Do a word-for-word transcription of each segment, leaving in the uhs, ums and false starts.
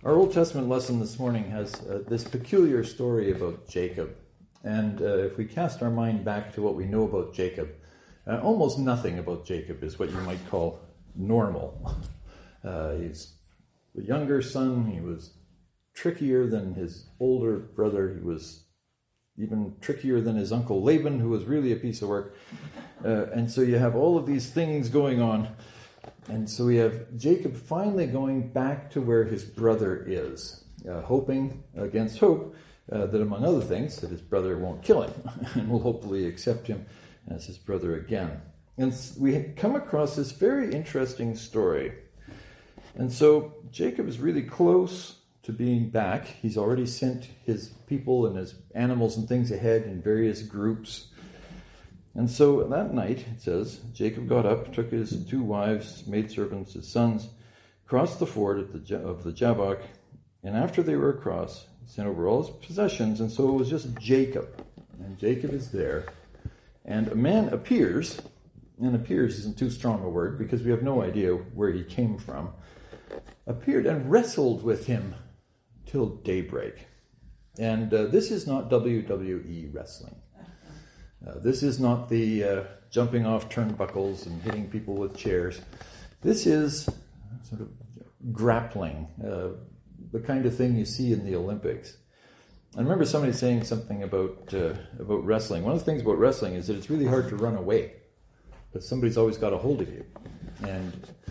Our Old Testament lesson this morning has uh, this peculiar story about Jacob. And uh, if we cast our mind back to what we know about Jacob, uh, almost nothing about Jacob is what you might call normal. Uh, he's the younger son. He was trickier than his older brother. He was even trickier than his uncle Laban, who was really a piece of work. Uh, and so you have all of these things going on. And so we have Jacob finally going back to where his brother is, uh, hoping against hope uh, that, among other things, that his brother won't kill him and will hopefully accept him as his brother again. And we come across this very interesting story. And so Jacob is really close to being back. He's already sent his people and his animals and things ahead in various groups. And so that night, it says, Jacob got up, took his two wives, maidservants, his sons, crossed the ford at the, of the Jabbok, and after they were across, he sent over all his possessions, and so it was just Jacob. And Jacob is there, and a man appears, and appears isn't too strong a word, because we have no idea where he came from, appeared and wrestled with him till daybreak. And uh, this is not W W E wrestling. Uh, this is not the uh, jumping off turnbuckles and hitting people with chairs. This is sort of grappling, uh, the kind of thing you see in the Olympics. I remember somebody saying something about uh, about wrestling. One of the things about wrestling is that it's really hard to run away, because somebody's always got a hold of you. And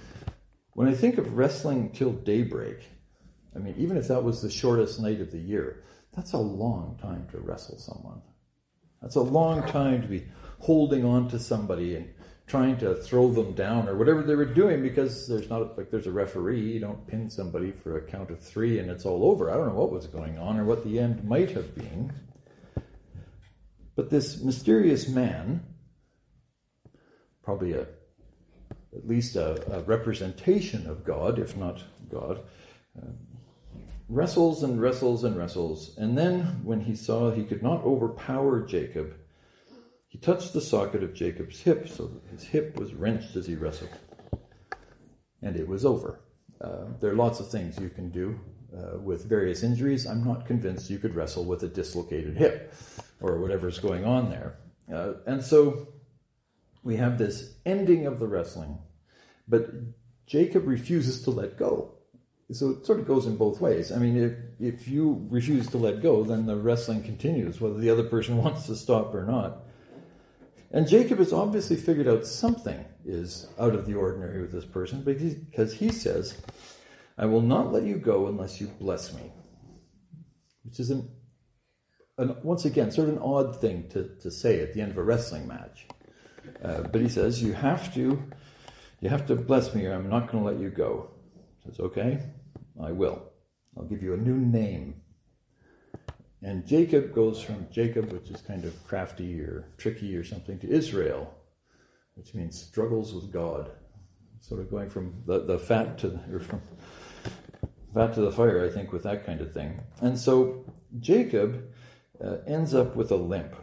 when I think of wrestling till daybreak, I mean, even if that was the shortest night of the year, that's a long time to wrestle someone. That's a long time to be holding on to somebody and trying to throw them down or whatever they were doing, because there's not like there's a referee. You don't pin somebody for a count of three and it's all over. I don't know what was going on or what the end might have been. But this mysterious man, probably a at least a, a representation of God, if not God, uh, wrestles and wrestles and wrestles, and then when he saw he could not overpower Jacob, he touched the socket of Jacob's hip, so that his hip was wrenched as he wrestled. And it was over. Uh, there are lots of things you can do uh, with various injuries. I'm not convinced you could wrestle with a dislocated hip or whatever's going on there. Uh, and so we have this ending of the wrestling, but Jacob refuses to let go. So it sort of goes in both ways. I mean, if, if you refuse to let go, then the wrestling continues, whether the other person wants to stop or not. And Jacob has obviously figured out something is out of the ordinary with this person, because he says, I will not let you go unless you bless me. Which is, an, an, once again, sort of an odd thing to, to say at the end of a wrestling match. Uh, but he says, you have to, you have to bless me or I'm not going to let you go. Says, okay, I will. I'll give you a new name. And Jacob goes from Jacob, which is kind of crafty or tricky or something, to Israel, which means struggles with God. Sort of going from the, the fat to or from fat to the fire, I think, with that kind of thing. And so Jacob uh, ends up with a limp.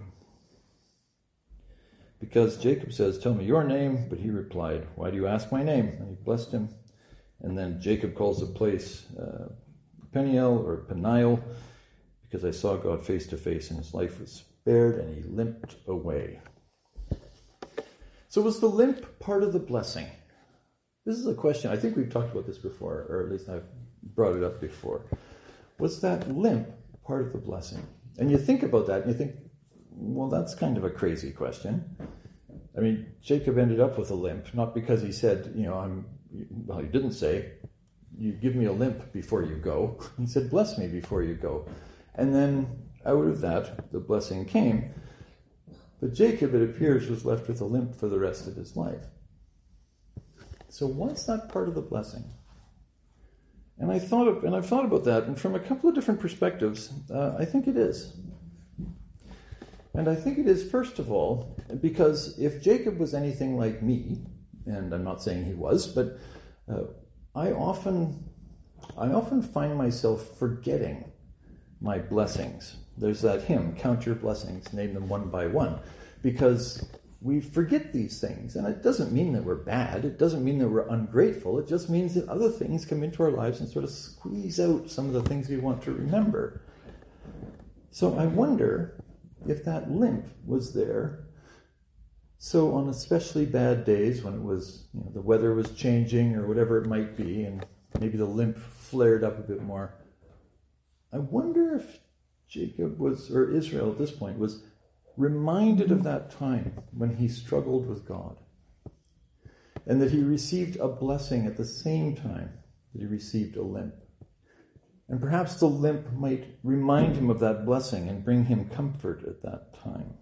Because Jacob says, tell me your name, but he replied, why do you ask my name? And he blessed him. And then Jacob calls the place uh, Peniel or Peniel, because I saw God face to face and his life was spared and he limped away. So was the limp part of the blessing? This is a question. I think we've talked about this before, or at least I've brought it up before. Was that limp part of the blessing? And you think about that and you think, well, that's kind of a crazy question. I mean, Jacob ended up with a limp, not because he said, you know, I'm Well, he didn't say, you give me a limp before you go. He said, bless me before you go. And then out of that, the blessing came. But Jacob, it appears, was left with a limp for the rest of his life. So what's that part of the blessing? And I thought of, and I've thought about that, and from a couple of different perspectives, uh, I think it is. And I think it is, first of all, because if Jacob was anything like me, and I'm not saying he was, but uh, I often I often find myself forgetting my blessings. There's that hymn, count your blessings, name them one by one. Because we forget these things. And it doesn't mean that we're bad. It doesn't mean that we're ungrateful. It just means that other things come into our lives and sort of squeeze out some of the things we want to remember. So I wonder if that limp was there. So on especially bad days when it was, you know, the weather was changing or whatever it might be, and maybe the limp flared up a bit more, I wonder if Jacob was, or Israel at this point, was reminded of that time when he struggled with God, and that he received a blessing at the same time that he received a limp. And perhaps the limp might remind him of that blessing and bring him comfort at that time.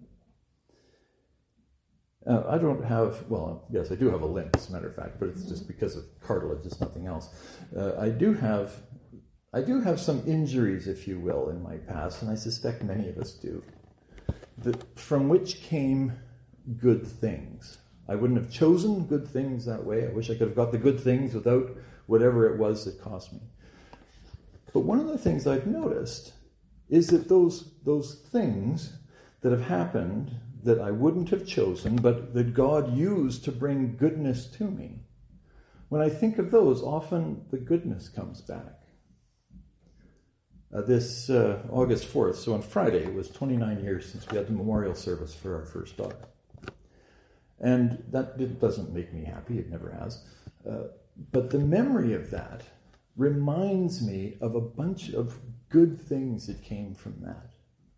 Uh, I don't have, well, yes, I do have a limp, as a matter of fact, but it's just because of cartilage, it's nothing else. Uh, I do have, I do have some injuries, if you will, in my past, and I suspect many of us do, that, from which came good things. I wouldn't have chosen good things that way. I wish I could have got the good things without whatever it was that cost me. But one of the things I've noticed is that those, those things that have happened that I wouldn't have chosen, but that God used to bring goodness to me, when I think of those, often the goodness comes back. Uh, this uh, August fourth, so on Friday, it was twenty-nine years since we had the memorial service for our first daughter. And that it doesn't make me happy, it never has. Uh, but the memory of that reminds me of a bunch of good things that came from that.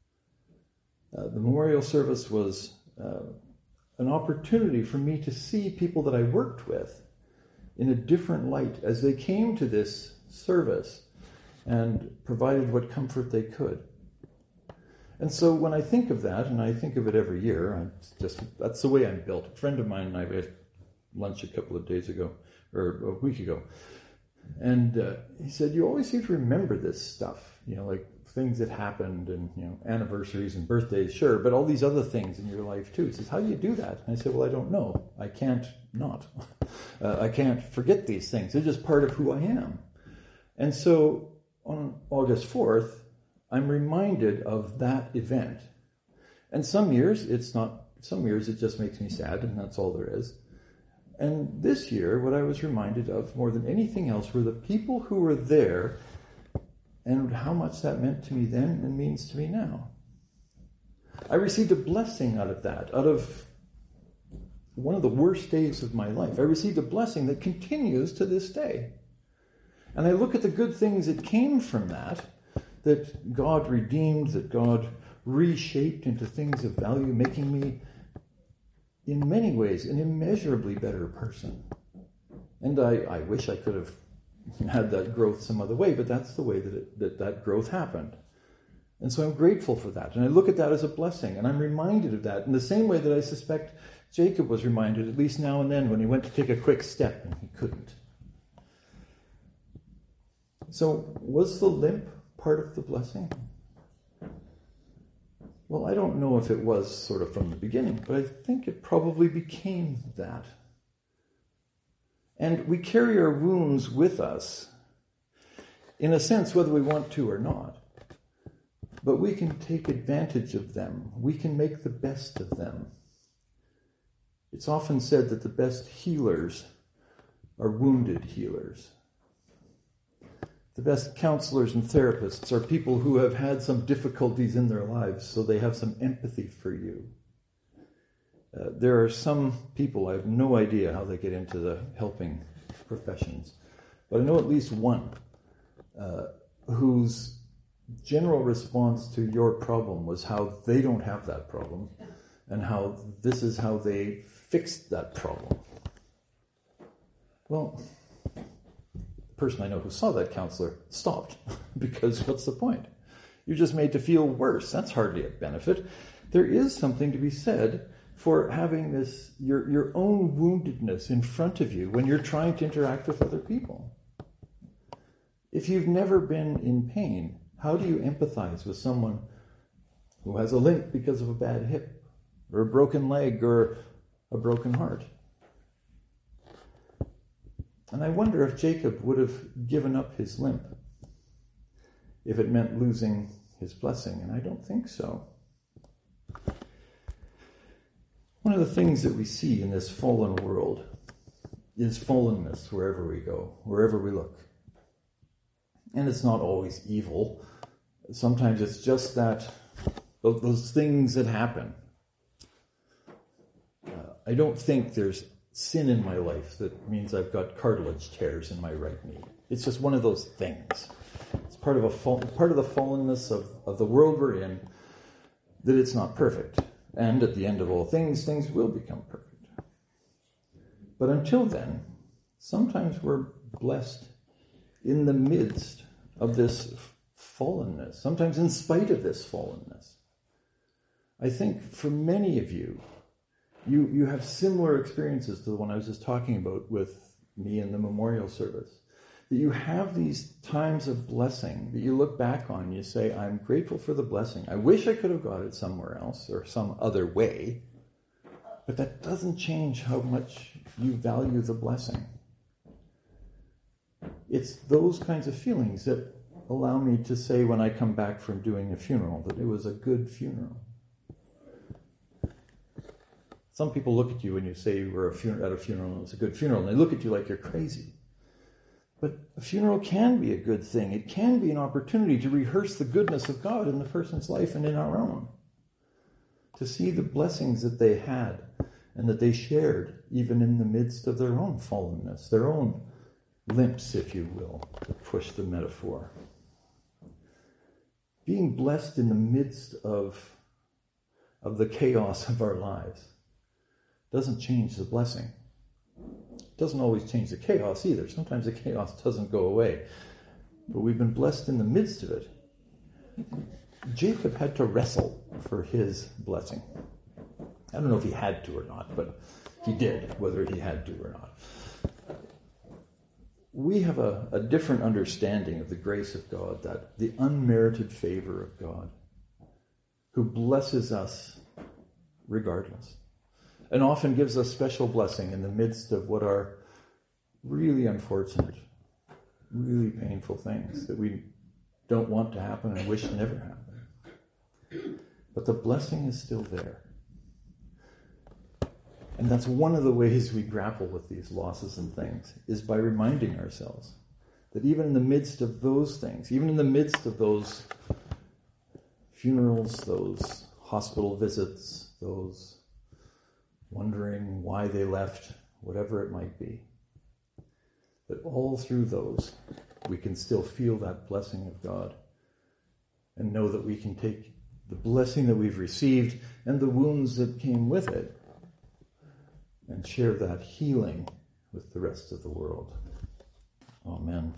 Uh, the memorial service was uh, an opportunity for me to see people that I worked with in a different light as they came to this service and provided what comfort they could. And so when I think of that, and I think of it every year, I just that's the way I'm built. A friend of mine and I had lunch a couple of days ago, or a week ago, and uh, he said, "You always seem to remember this stuff, you know, like things that happened, and you know, anniversaries and birthdays, sure, but all these other things in your life too." He says, "How do you do that?" And I said, "Well, I don't know. I can't not. uh, I can't forget these things. They're just part of who I am." And so on August fourth, I'm reminded of that event. And some years it's not. Some years it just makes me sad, and that's all there is. And this year, what I was reminded of more than anything else were the people who were there and how much that meant to me then and means to me now. I received a blessing out of that, out of one of the worst days of my life. I received a blessing that continues to this day. And I look at the good things that came from that, that God redeemed, that God reshaped into things of value, making me, in many ways, an immeasurably better person. And I, I wish I could have had that growth some other way, but that's the way that, it, that that growth happened. And so I'm grateful for that. And I look at that as a blessing, and I'm reminded of that in the same way that I suspect Jacob was reminded, at least now and then, when he went to take a quick step and he couldn't. So was the limp part of the blessing? Well, I don't know if it was sort of from the beginning, but I think it probably became that. And we carry our wounds with us, in a sense, whether we want to or not. But we can take advantage of them. We can make the best of them. It's often said that the best healers are wounded healers. The best counselors and therapists are people who have had some difficulties in their lives, so they have some empathy for you. Uh, there are some people, I have no idea how they get into the helping professions, but I know at least one uh, whose general response to your problem was how they don't have that problem and how this is how they fixed that problem. Well, person I know who saw that counselor stopped, because what's the point? You're just made to feel worse. That's hardly a benefit. There is something to be said for having this, your, your own woundedness in front of you when you're trying to interact with other people. If you've never been in pain, how do you empathize with someone who has a limp because of a bad hip, or a broken leg, or a broken heart? And I wonder if Jacob would have given up his limp if it meant losing his blessing, and I don't think so. One of the things that we see in this fallen world is fallenness wherever we go, wherever we look. And it's not always evil. Sometimes it's just that, those things that happen. Uh, I don't think there's sin in my life that means I've got cartilage tears in my right knee. It's just one of those things. It's part of a fall, part of the fallenness of, of the world we're in, that it's not perfect. And at the end of all things, things will become perfect. But until then, sometimes we're blessed in the midst of this fallenness, sometimes in spite of this fallenness. I think for many of you, you, you have similar experiences to the one I was just talking about with me in the memorial service. That you have these times of blessing that you look back on and you say, I'm grateful for the blessing. I wish I could have got it somewhere else or some other way. But that doesn't change how much you value the blessing. It's those kinds of feelings that allow me to say when I come back from doing a funeral that it was a good funeral. Some people look at you when you say you were a fun- at a funeral and it was a good funeral, and they look at you like you're crazy. But a funeral can be a good thing. It can be an opportunity to rehearse the goodness of God in the person's life and in our own. To see the blessings that they had and that they shared even in the midst of their own fallenness, their own limps, if you will, to push the metaphor. Being blessed in the midst of, of the chaos of our lives doesn't change the blessing. It doesn't always change the chaos either. Sometimes the chaos doesn't go away. But we've been blessed in the midst of it. Jacob had to wrestle for his blessing. I don't know if he had to or not, but he did, whether he had to or not. We have a, a different understanding of the grace of God, that the unmerited favor of God, who blesses us regardless, and often gives us special blessing in the midst of what are really unfortunate, really painful things that we don't want to happen and wish never happened. But the blessing is still there. And that's one of the ways we grapple with these losses and things, is by reminding ourselves that even in the midst of those things, even in the midst of those funerals, those hospital visits, those wondering why they left, whatever it might be, that all through those, we can still feel that blessing of God and know that we can take the blessing that we've received and the wounds that came with it and share that healing with the rest of the world. Amen.